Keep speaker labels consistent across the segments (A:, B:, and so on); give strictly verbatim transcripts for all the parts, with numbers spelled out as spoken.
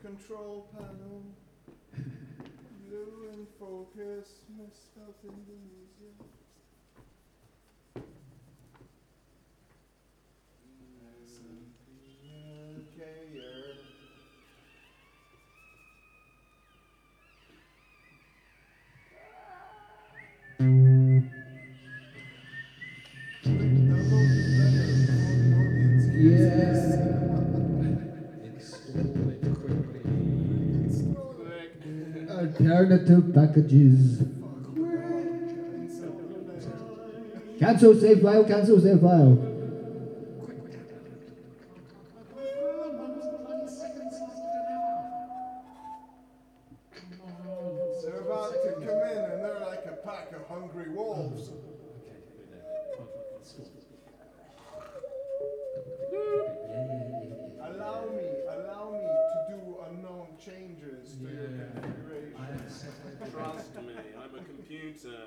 A: control panel. Blue and focus, misspelled Indonesia.
B: Alternative packages. Cancel save file, cancel save file.
A: They're about to come in and they're like a pack of hungry wolves. Allow me, allow me to do unknown changes to your configuration.
C: Trust me, I'm a computer.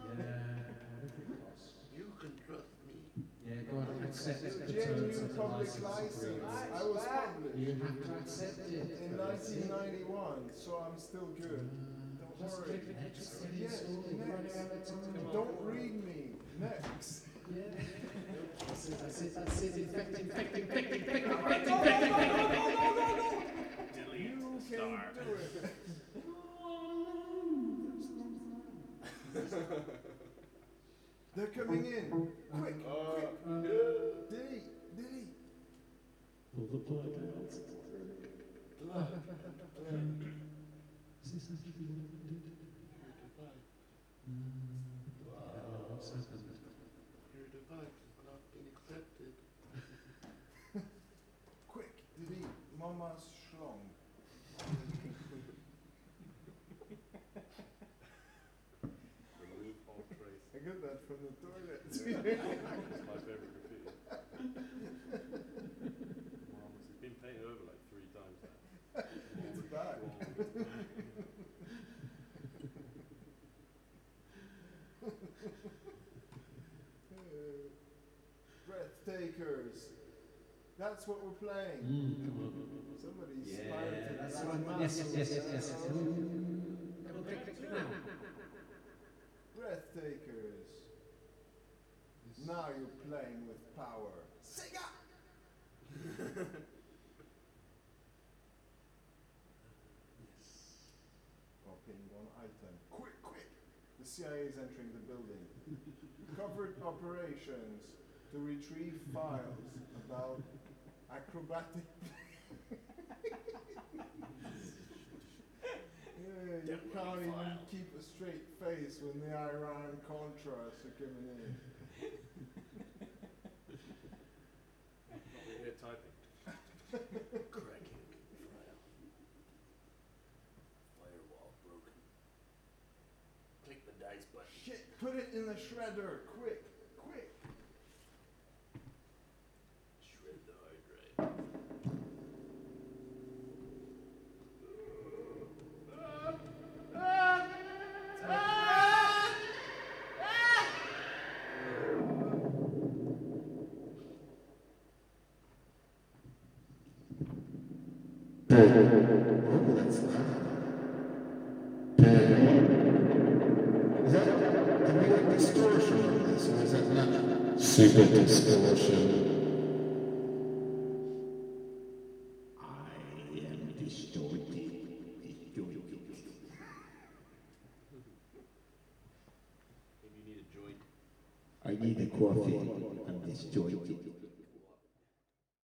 D: You can trust me.
E: Yeah, go on, accept the terms
A: Genuine
E: of the
A: public
E: license
A: license.
E: agreement.
A: I was published
E: You have to accept it.
A: in nineteen ninety-one, so I'm still good. Don't
E: Just
A: worry.
E: click next.
A: Yes, next. Don't read me. Next.
E: Yeah. That's it, that's it, that's it. Infect, infect, infect, infect, infect,
A: No,
E: infect,
A: no,
E: infect,
A: no,
E: infect,
A: no,
E: infect.
A: no, no, no, no.
C: Delete
A: You
C: the
A: can
C: star.
A: do it. They're coming in. Quick, quick. Diddy, Diddy.
E: Pull the plug out. Is this something you want to do?
D: Your device has not been accepted.
A: Quick, Diddy. Mama's schlong.
C: Remove all trace.
A: I got that from the toilet.
C: It's my favorite graffiti. It's been painted over like three times now.
A: It's back. Breathtakers. That's what we're playing. Somebody's
E: Yeah,
A: pirated
E: that's
A: Black
E: the one.
A: Mass.
E: Yes, yes, yes, yes, yes. Double click, click, click now.
A: Breathtakers. Now you're playing with power. Sega! Copying one item. Quick, quick! The C I A is entering the building. Covert operations to retrieve files about acrobatic. Yeah, you can't even keep a straight face when the Iran Contras are coming in.
C: We're here typing.
D: Cracking file. Firewall broken. Click the dice button.
A: Shit, put it in the shredder, quick, quick.
D: Shred the hard drive.
B: That's loud. Is that, have we got distortion on this, or is that not?
F: Super distortion.
B: I am distorted. Distorted.
C: Maybe you need a joint.
B: I need a coffee. I'm distorted.